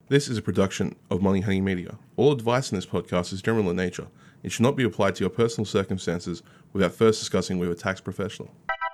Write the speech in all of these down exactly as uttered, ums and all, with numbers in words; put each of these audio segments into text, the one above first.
This is a production of Money Honey Media. All advice in this podcast is general in nature. It should not be applied to your personal circumstances without first discussing with a tax professional.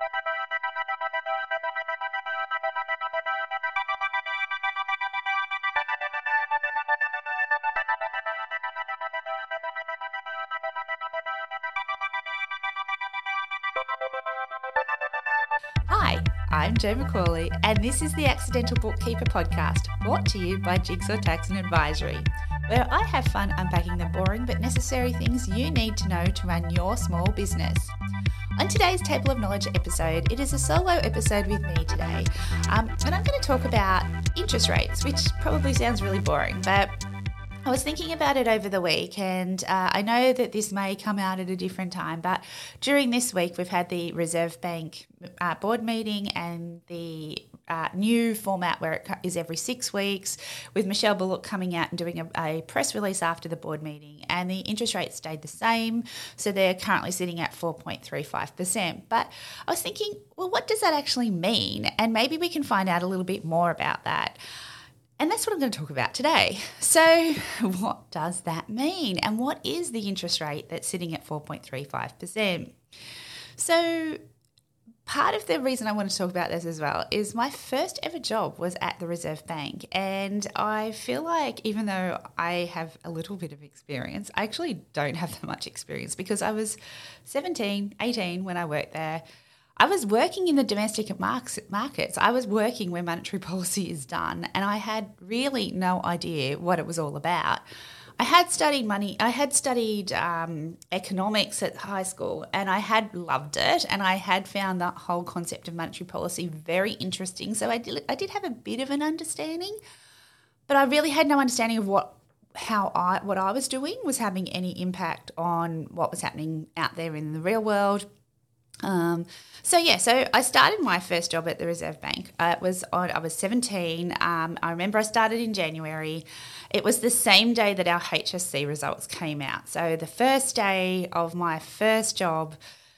Hi, I'm Jo McCauley, and this is the Accidental Bookkeeper podcast, brought to you by Jigsaw Tax and Advisory, where I have fun unpacking the boring but necessary things you need to know to run your small business. On today's Table of Knowledge episode, it is a solo episode with me today, um, and I'm going to talk about interest rates, which probably sounds really boring, but I was thinking about it over the week, and uh, I know that this may come out at a different time, but during this week we've had the Reserve Bank uh, board meeting and the uh, new format where it is every six weeks with Michelle Bullock coming out and doing a, a press release after the board meeting, and the interest rate stayed the same, so they're currently sitting at four point three five percent. But I was thinking, well, what does that actually mean? And maybe we can find out a little bit more about that. And that's what I'm going to talk about today. So what does that mean? And what is the interest rate that's sitting at four point three five percent? So part of the reason I want to talk about this as well is my first ever job was at the Reserve Bank. And I feel like even though I have a little bit of experience, I actually don't have that much experience because I was seventeen, eighteen when I worked there. I was working in the domestic markets. I was working where monetary policy is done, and I had really no idea what it was all about. I had studied money. I had studied um, economics at high school, and I had loved it, and I had found that whole concept of monetary policy very interesting. So I did, I did have a bit of an understanding, but I really had no understanding of what how I what I was doing was having any impact on what was happening out there in the real world. Um, so yeah, so I started my first job at the Reserve Bank. Uh, it was on, I was seventeen. Um, I remember I started in January. It was the same day that our H S C results came out. So the first day of my first job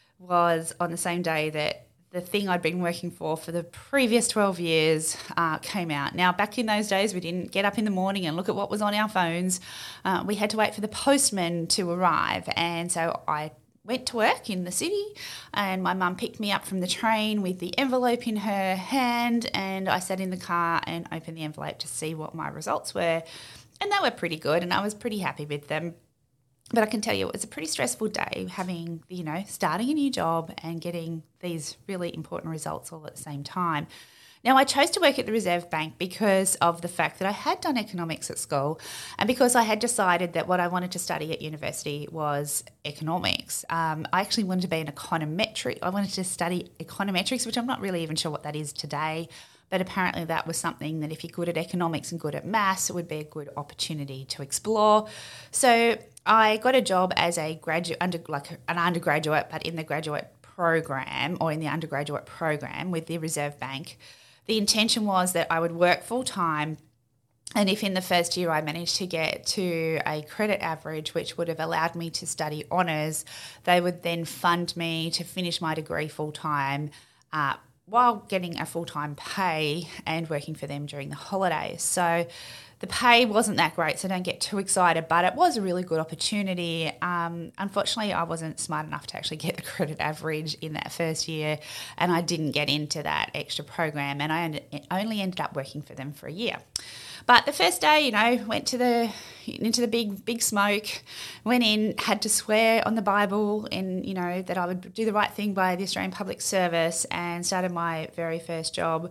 was on the same day that the thing I'd been working for for the previous twelve years uh, came out. Now, back in those days, we didn't get up in the morning and look at what was on our phones. Uh, we had to wait for the postman to arrive. And so I went to work in the city, and my mum picked me up from the train with the envelope in her hand, and I sat in the car and opened the envelope to see what my results were, and they were pretty good, and I was pretty happy with them. But I can tell you it was a pretty stressful day having, you know, starting a new job and getting these really important results all at the same time. Now, I chose to work at the Reserve Bank because of the fact that I had done economics at school, and because I had decided that what I wanted to study at university was economics. Um, I actually wanted to be an econometric. I wanted to study econometrics, which I'm not really even sure what that is today, but apparently that was something that if you're good at economics and good at maths, it would be a good opportunity to explore. So I got a job as a graduate, under, like an undergraduate, but in the graduate program or in the undergraduate program with the Reserve Bank. The intention was that I would work full-time, and if in the first year I managed to get to a credit average, which would have allowed me to study honours, they would then fund me to finish my degree full-time uh, while getting a full-time pay and working for them during the holidays. So the pay wasn't that great, so don't get too excited, but it was a really good opportunity. Um, unfortunately, I wasn't smart enough to actually get the credit average in that first year, and I didn't get into that extra program, and I only ended up working for them for a year. But the first day, you know, went to the into the big big smoke, went in, had to swear on the Bible, and you know that I would do the right thing by the Australian Public Service, and started my very first job,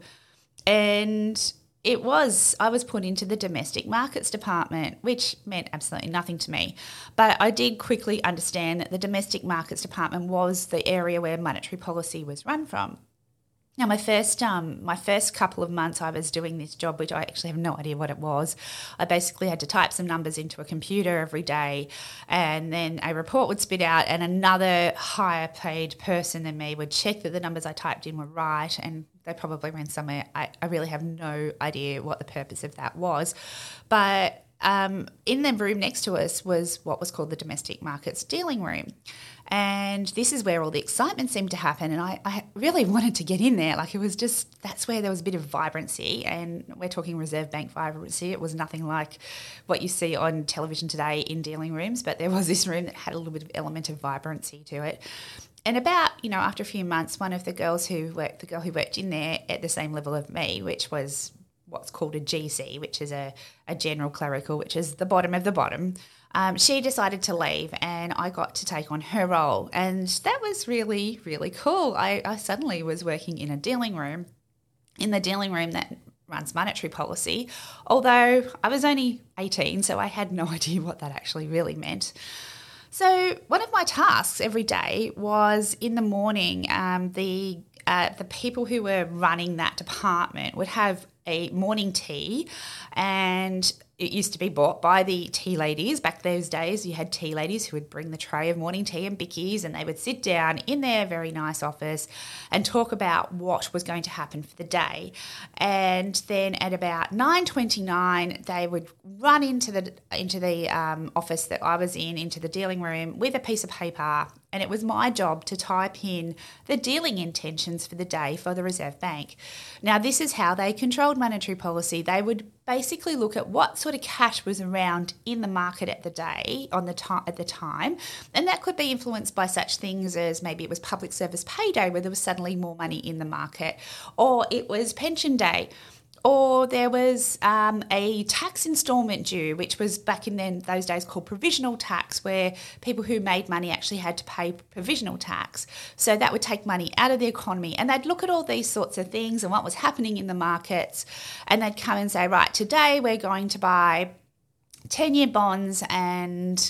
and It was, I was put into the domestic markets department, which meant absolutely nothing to me. But I did quickly understand that the domestic markets department was the area where monetary policy was run from. Now, my first um, my first couple of months I was doing this job, which I actually have no idea what it was. I basically had to type some numbers into a computer every day, and then a report would spit out, and another higher paid person than me would check that the numbers I typed in were right, and they probably ran somewhere. I, I really have no idea what the purpose of that was. But um, in the room next to us was what was called the domestic markets dealing room. And this is where all the excitement seemed to happen. And I, I really wanted to get in there. Like it was just, that's where there was a bit of vibrancy. And we're talking Reserve Bank vibrancy. It was nothing like what you see on television today in dealing rooms, but there was this room that had a little bit of element of vibrancy to it. And about, you know, after a few months, one of the girls who worked, the girl who worked in there at the same level of me, which was what's called a G C, which is a, a general clerical, which is the bottom of the bottom, Um, she decided to leave and I got to take on her role. And that was really, really cool. I, I suddenly was working in a dealing room, in the dealing room that runs monetary policy, although I was only eighteen, so I had no idea what that actually really meant. So one of my tasks every day was in the morning, um, the uh, the people who were running that department would have a morning tea, and it used to be bought by the tea ladies. Back those days, you had tea ladies who would bring the tray of morning tea and bickies, and they would sit down in their very nice office and talk about what was going to happen for the day. And then at about nine twenty-nine, they would run into the into the um, office that I was in, into the dealing room with a piece of paper, and it was my job to type in the dealing intentions for the day for the Reserve Bank. Now, this is how they controlled monetary policy. They would basically look at what sort of cash was around in the market at the day, on the time at the time, and that could be influenced by such things as maybe it was public service payday where there was suddenly more money in the market, or it was pension day, or there was um, a tax instalment due, which was back in then those days called provisional tax, where people who made money actually had to pay provisional tax. So that would take money out of the economy, and they'd look at all these sorts of things and what was happening in the markets, and they'd come and say, right, today we're going to buy ten-year bonds and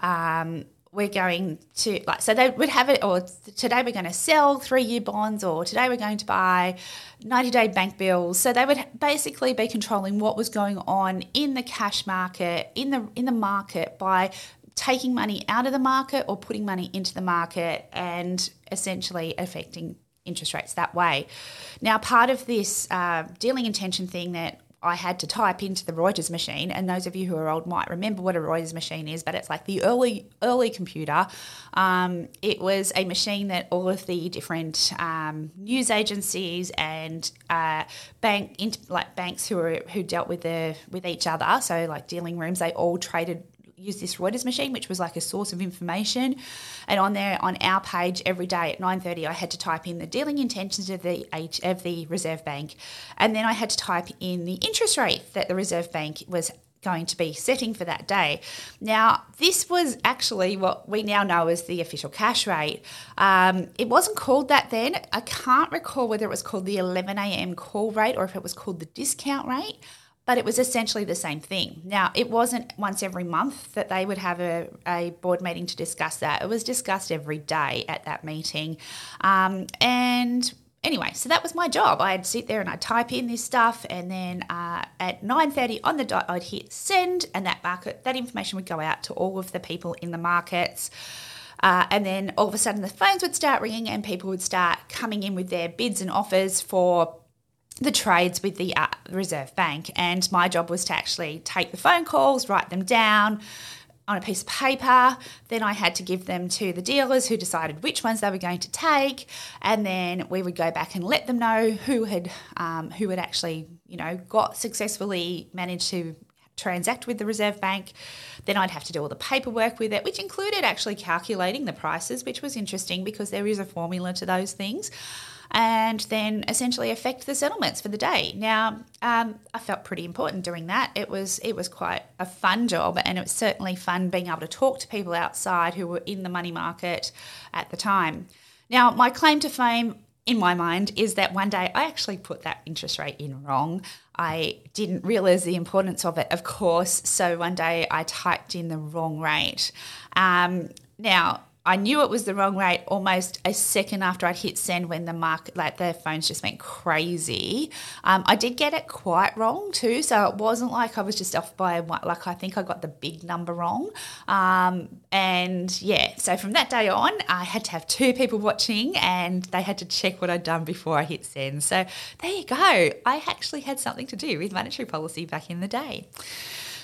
um, we're going to, like, so they would have it, or today we're going to sell three-year bonds, or today we're going to buy ninety-day bank bills. So they would basically be controlling what was going on in the cash market, in the in the market, by taking money out of the market or putting money into the market and essentially affecting interest rates that way. Now, part of this uh, dealing intention thing that I had to type into the Reuters machine, and those of you who are old might remember what a Reuters machine is, but it's like the early early computer. Um, it was a machine that all of the different um, news agencies and uh, bank like banks who were who dealt with the with each other, so like dealing rooms, they all traded. Use this Reuters machine, which was like a source of information. And on there, on our page every day at nine thirty, I had to type in the dealing intentions of the of the Reserve Bank, and then I had to type in the interest rate that the Reserve Bank was going to be setting for that day. Now, this was actually what we now know as the official cash rate. Um, it wasn't called that then. I can't recall whether it was called the eleven a.m. call rate or if it was called the discount rate, but it was essentially the same thing. Now, it wasn't once every month that they would have a, a board meeting to discuss that. It was discussed every day at that meeting. Um, and anyway, so that was my job. I'd sit there and I'd type in this stuff, and then uh, at nine thirty on the dot, I'd hit send, and that market, that information would go out to all of the people in the markets. Uh, and then all of a sudden the phones would start ringing and people would start coming in with their bids and offers for the trades with the uh, Reserve Bank, and my job was to actually take the phone calls, write them down on a piece of paper. Then I had to give them to the dealers who decided which ones they were going to take, and then we would go back and let them know who had um, who had actually, you know, got successfully managed to transact with the Reserve Bank. Then I'd have to do all the paperwork with it, which included actually calculating the prices, which was interesting because there is a formula to those things, and then essentially affect the settlements for the day. Now, um, I felt pretty important doing that. It was it was quite a fun job, and it was certainly fun being able to talk to people outside who were in the money market at the time. Now, my claim to fame in my mind is that one day I actually put that interest rate in wrong. I didn't realise the importance of it, of course, so one day I typed in the wrong rate. Um, now, I knew it was the wrong rate almost a second after I'd hit send, when the market, like the phones just went crazy. Um, I did get it quite wrong too, so it wasn't like I was just off by one, like I think I got the big number wrong. Um, and yeah, so from that day on, I had to have two people watching, and they had to check what I'd done before I hit send. So there you go. I actually had something to do with monetary policy back in the day.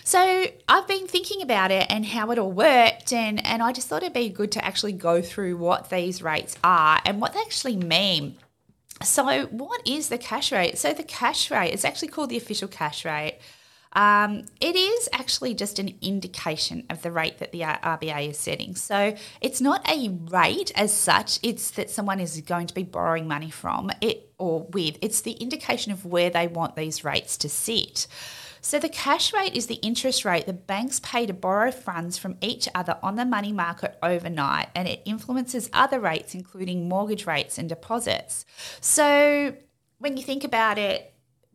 So I've been thinking about it and how it all worked, and, and I just thought it'd be good to actually go through what these rates are and what they actually mean. So what is the cash rate? So the cash rate, it's actually called the official cash rate. Um, it is actually just an indication of the rate that the R B A is setting. So it's not a rate as such, it's that someone is going to be borrowing money from it or with. It's the indication of where they want these rates to sit. So the cash rate is the interest rate the banks pay to borrow funds from each other on the money market overnight, and it influences other rates, including mortgage rates and deposits. So when you think about it,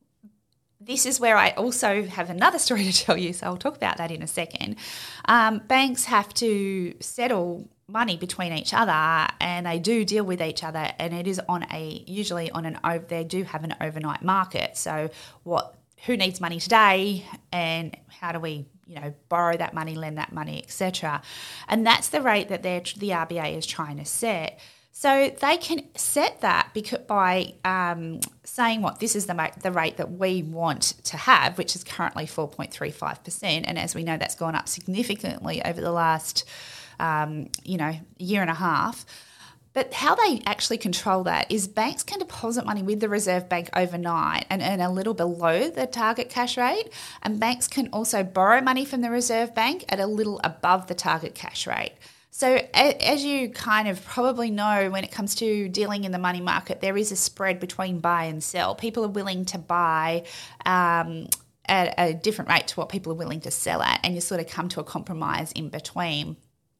this is where I also have another story to tell you, so I'll talk about that in a second. Um, banks have to settle money between each other, and they do deal with each other, and it is on a usually on an over. They do have an overnight market. So what? Who needs money today, and how do we, you know, borrow that money, lend that money, et cetera. And that's the rate that they're, the R B A is trying to set. So they can set that because by um, saying what this is the the rate that we want to have, which is currently four point three five percent, and as we know, that's gone up significantly over the last, um, you know, year and a half. But how they actually control that is banks can deposit money with the Reserve Bank overnight and earn a little below the target cash rate, and banks can also borrow money from the Reserve Bank at a little above the target cash rate. So as you kind of probably know, when it comes to dealing in the money market, there is a spread between buy and sell. People are willing to buy um, at a different rate to what people are willing to sell at, and you sort of come to a compromise in between.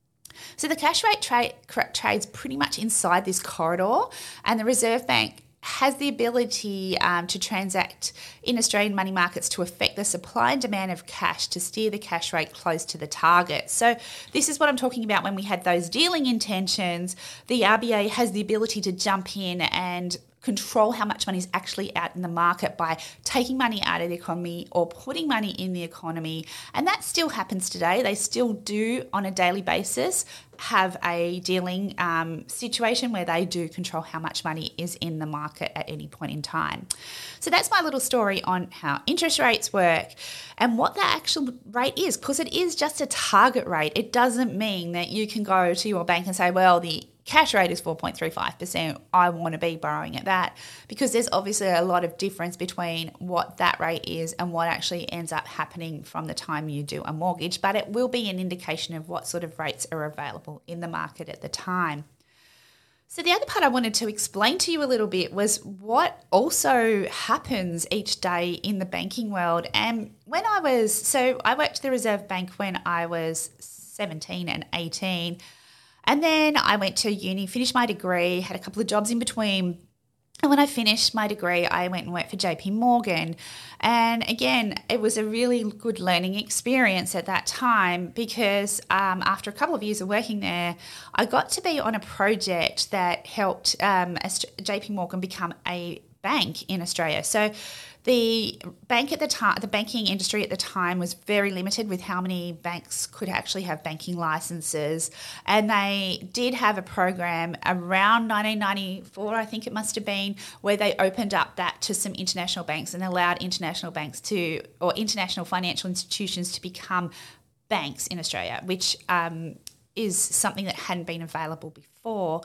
So the cash rate tra- trades pretty much inside this corridor, and the Reserve Bank has the ability um, to transact in Australian money markets to affect the supply and demand of cash to steer the cash rate close to the target. So this is what I'm talking about when we had those dealing intentions. The R B A has the ability to jump in and control how much money is actually out in the market by taking money out of the economy or putting money in the economy. And that still happens today. They still do, on a daily basis, have a dealing um, situation where they do control how much money is in the market at any point in time. So that's my little story on how interest rates work and what the actual rate is, because it is just a target rate. It doesn't mean that you can go to your bank and say, well, the cash rate is four point three five percent. I want to be borrowing at that, because there's obviously a lot of difference between what that rate is and what actually ends up happening from the time you do a mortgage, but it will be an indication of what sort of rates are available in the market at the time. So the other part I wanted to explain to you a little bit was what also happens each day in the banking world. And when I was, so I worked at the Reserve Bank when I was seventeen and eighteen. And then I went to uni, finished my degree, had a couple of jobs in between. And when I finished my degree, I went and worked for J P Morgan. And again, it was a really good learning experience at that time, because um, after a couple of years of working there, I got to be on a project that helped um, J P Morgan become a bank in Australia. So the bank at the time, the banking industry at the time was very limited with how many banks could actually have banking licenses. And they did have a program around nineteen ninety-four, I think it must have been, where they opened up that to some international banks and allowed international banks to, or international financial institutions to become banks in Australia, which um, is something that hadn't been available before.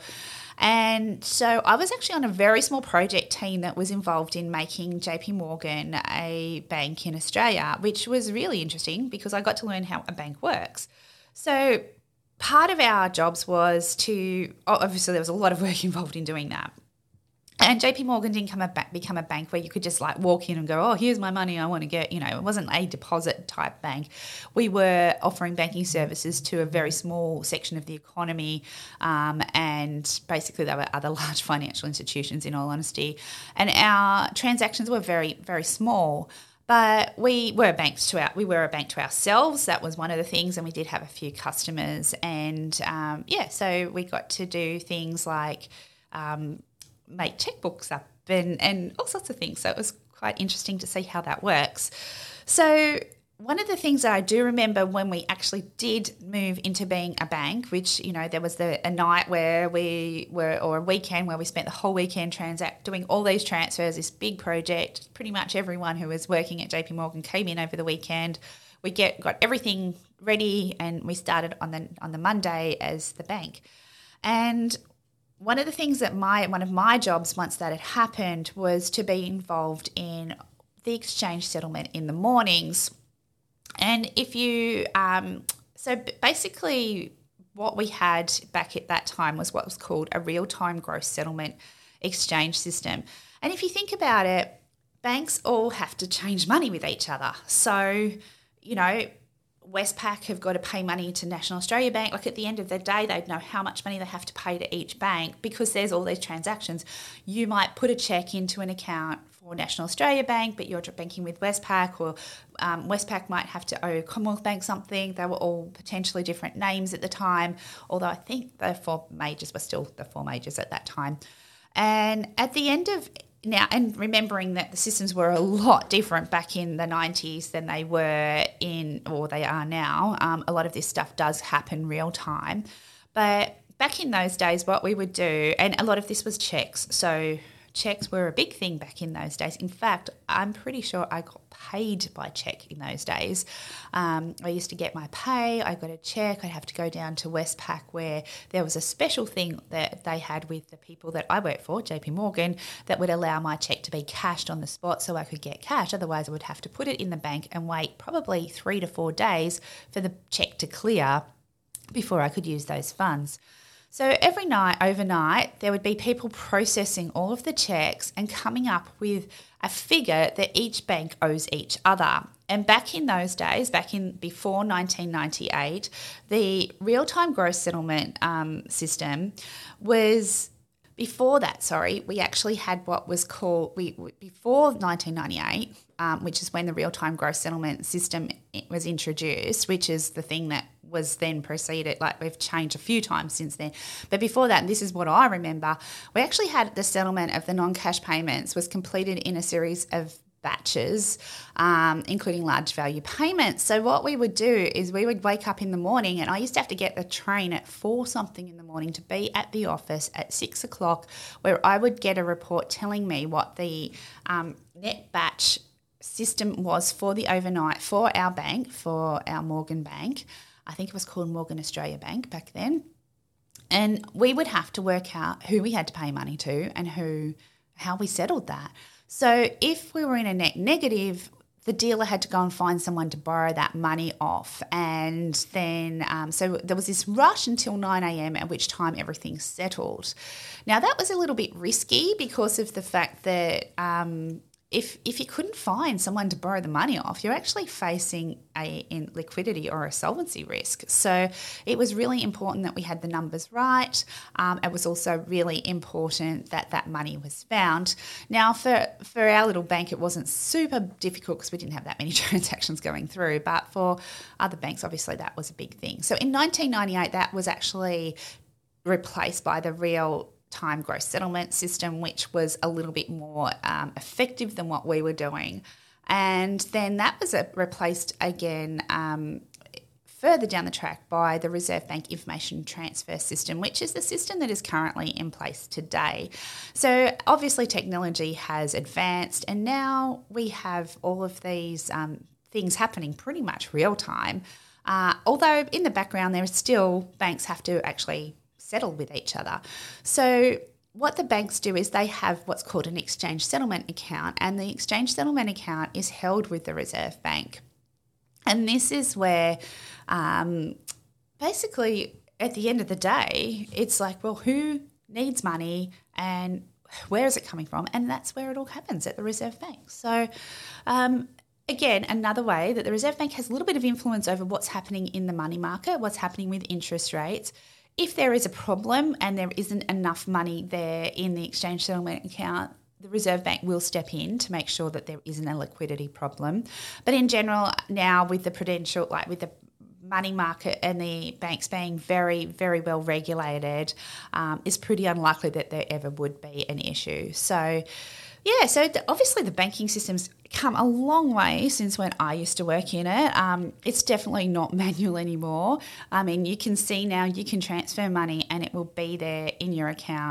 And so I was actually on a very small project team that was involved in making J P Morgan a bank in Australia, which was really interesting because I got to learn how a bank works. So part of our jobs was to, obviously there was a lot of work involved in doing that. And J P Morgan didn't come a ba- become a bank where you could just like walk in and go, oh, here's my money, I want to get, you know, it wasn't a deposit type bank. We were offering banking services to a very small section of the economy, um, and basically there were other large financial institutions, in all honesty. And our transactions were very, very small. But we were banks to our, we were a bank to ourselves. That was one of the things, and we did have a few customers. And um, yeah, so we got to do things like um, make checkbooks up and, and all sorts of things. So it was quite interesting to see how that works. So one of the things that I do remember when we actually did move into being a bank, which, you know, there was the a night where we were, or a weekend where we spent the whole weekend transact doing all these transfers, this big project. Pretty much everyone who was working at J P Morgan came in over the weekend. we get got everything ready, and we started on the on the Monday as the bank. And one of the things that my one of my jobs once that had happened was to be involved in the exchange settlement in the mornings. And if you um, so basically what we had back at that time was what was called a real-time gross settlement exchange system. And if you think about it, banks all have to change money with each other. So, you know, Westpac have got to pay money to National Australia Bank. Like at the end of the day, they'd know how much money they have to pay to each bank because there's all these transactions. You might put a cheque into an account for National Australia Bank, but you're banking with Westpac, or um, Westpac might have to owe Commonwealth Bank something. They were all potentially different names at the time, although I think the four majors were still the four majors at that time. And at the end of now, and remembering that the systems were a lot different back in the nineties than they were in, or they are now, um, a lot of this stuff does happen real time. But back in those days, what we would do, and a lot of this was checks. So checks were a big thing back in those days. In fact, I'm pretty sure I got paid by check in those days. Um, I used to get my pay, I got a check, I'd have to go down to Westpac where there was a special thing that they had with the people that I worked for, J P Morgan, that would allow my check to be cashed on the spot so I could get cash. Otherwise, I would have to put it in the bank and wait probably three to four days for the check to clear before I could use those funds. So every night, overnight, there would be people processing all of the checks and coming up with a figure that each bank owes each other. And back in those days, back in before nineteen ninety-eight, the real-time gross settlement um, system was... Before that, sorry, we actually had what was called, we before nineteen ninety-eight, um, which is when the real-time gross settlement system was introduced, which is the thing that was then preceded, like we've changed a few times since then. But before that, and this is what I remember, we actually had the settlement of the non-cash payments was completed in a series of batches, um, including large value payments. So what we would do is we would wake up in the morning, and I used to have to get the train at four something in the morning to be at the office at six o'clock, where I would get a report telling me what the um, net batch system was for the overnight for our bank, for our Morgan Bank. I think it was called Morgan Australia Bank back then. And we would have to work out who we had to pay money to and who, how we settled that. So if we were in a net negative, the dealer had to go and find someone to borrow that money off. And then, um, so there was this rush until nine a.m. at which time everything settled. Now, that was a little bit risky because of the fact that um, if if you couldn't find someone to borrow the money off, you're actually facing a in liquidity or a solvency risk. So it was really important that we had the numbers right. Um, it was also really important that that money was found. Now, for, for our little bank, it wasn't super difficult because we didn't have that many transactions going through. But for other banks, obviously, that was a big thing. So in nineteen ninety-eight, that was actually replaced by the real time gross settlement system, which was a little bit more um, effective than what we were doing. And then that was a, replaced again um, further down the track by the Reserve Bank Information Transfer System, which is the system that is currently in place today. So obviously technology has advanced, and now we have all of these um, things happening pretty much real time. Uh, although in the background there is still banks have to actually settle with each other. So what the banks do is they have what's called an exchange settlement account, and the exchange settlement account is held with the Reserve Bank. And this is where um, basically at the end of the day, it's like, well, who needs money and where is it coming from? And that's where it all happens, at the Reserve Bank. So um, again, another way that the Reserve Bank has a little bit of influence over what's happening in the money market, what's happening with interest rates. If there is a problem and there isn't enough money there in the exchange settlement account, the Reserve Bank will step in to make sure that there isn't a liquidity problem. But in general, now with the prudential, like with the money market and the banks being very, very well regulated, um, it's pretty unlikely that there ever would be an issue. So, yeah, so obviously the banking system's come a long way since when I used to work in it. Um, it's definitely not manual anymore. I mean, you can see now you can transfer money and it will be there in your account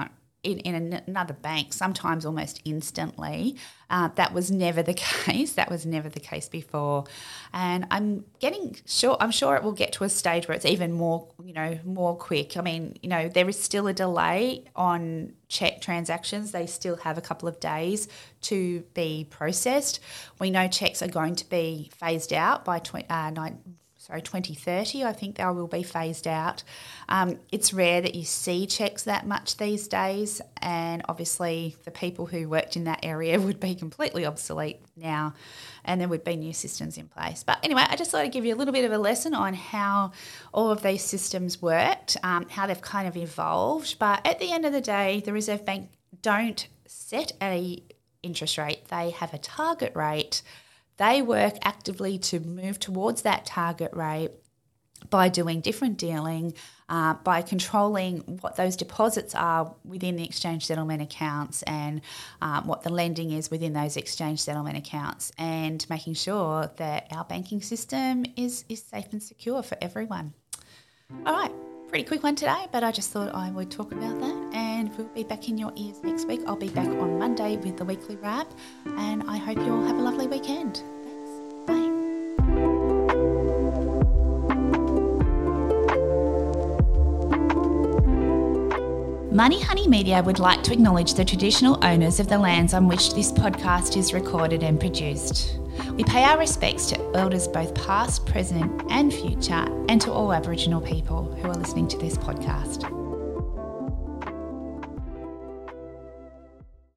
in, in an, another bank, sometimes almost instantly. Uh, that was never the case. That was never the case before. And I'm getting sure, I'm sure it will get to a stage where it's even more, you know, more quick. I mean, you know, there is still a delay on cheque transactions. They still have a couple of days to be processed. We know cheques are going to be phased out by twenty, uh, nine, sorry, twenty thirty. I think they will be phased out. Um, it's rare that you see cheques that much these days, and obviously the people who worked in that area would be completely obsolete now, and there would be new systems in place. But anyway, I just thought I'd give you a little bit of a lesson on how all of these systems worked, um, how they've kind of evolved. But at the end of the day, the Reserve Bank don't set a interest rate. They have a target rate. They work actively to move towards that target rate by doing different dealing, uh, by controlling what those deposits are within the exchange settlement accounts and um, what the lending is within those exchange settlement accounts, and making sure that our banking system is, is safe and secure for everyone. All right, pretty quick one today, but I just thought I would talk about that, and we'll be back in your ears next week. I'll be back on Monday with the weekly wrap, and I hope you all have a lovely weekend. Thanks. Bye. Money Honey Media would like to acknowledge the traditional owners of the lands on which this podcast is recorded and produced. We pay our respects to elders both past, present and future, and to all Aboriginal people who are listening to this podcast.